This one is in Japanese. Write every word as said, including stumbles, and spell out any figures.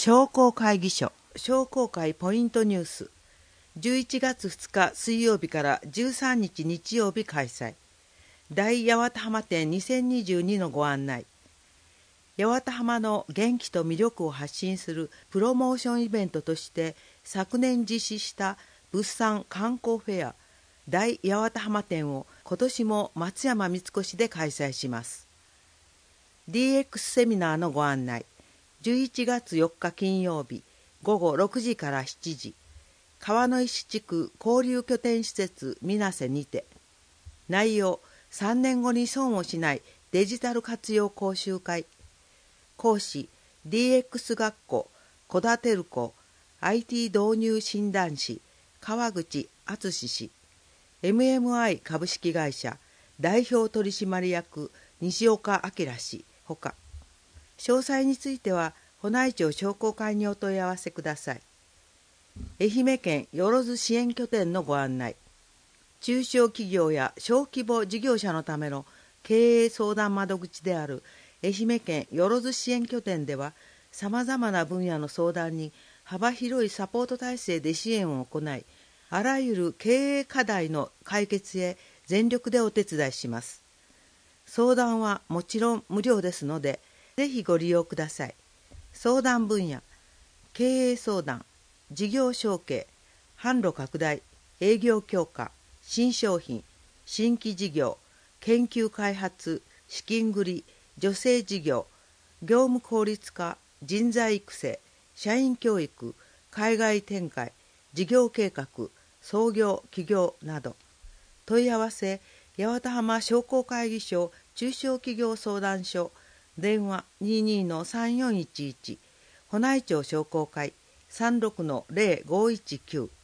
商工会議所商工会ポイントニュースじゅういちがつふつか水曜日からじゅうさんにち日曜日開催。大八幡浜店にせんにじゅうにのご案内。八幡浜の元気と魅力を発信するプロモーションイベントとして昨年実施した物産観光フェア大八幡浜店を今年も松山三越で開催します。 ディーエックス セミナーのご案内。じゅういちがつよっか金曜日ごごろくじからしちじ、川の石地区交流拠点施設みなせにて。内容、さんねんごに損をしないデジタル活用講習会。講師、ディーエックス 学校小田照子 アイティー 導入診断士川口敦氏、 エムエムアイ 株式会社代表取締役西岡明氏ほか。詳細については保内町商工会にお問い合わせください。愛媛県よろず支援拠点のご案内。中小企業や小規模事業者のための経営相談窓口である愛媛県よろず支援拠点では、さまざまな分野の相談に幅広いサポート体制で支援を行い、あらゆる経営課題の解決へ全力でお手伝いします。相談はもちろん無料ですので、ぜひご利用ください。相談分野、経営相談、事業承継、販路拡大、営業強化、新商品、新規事業、研究開発、資金繰り、助成事業、業務効率化、人材育成、社員教育、海外展開、事業計画、創業起業など。問い合わせ、八幡浜商工会議所中小企業相談所、電話 にじゅうにのさんよんいちいち、保内町商工会 さんろくのゼロごいちきゅう。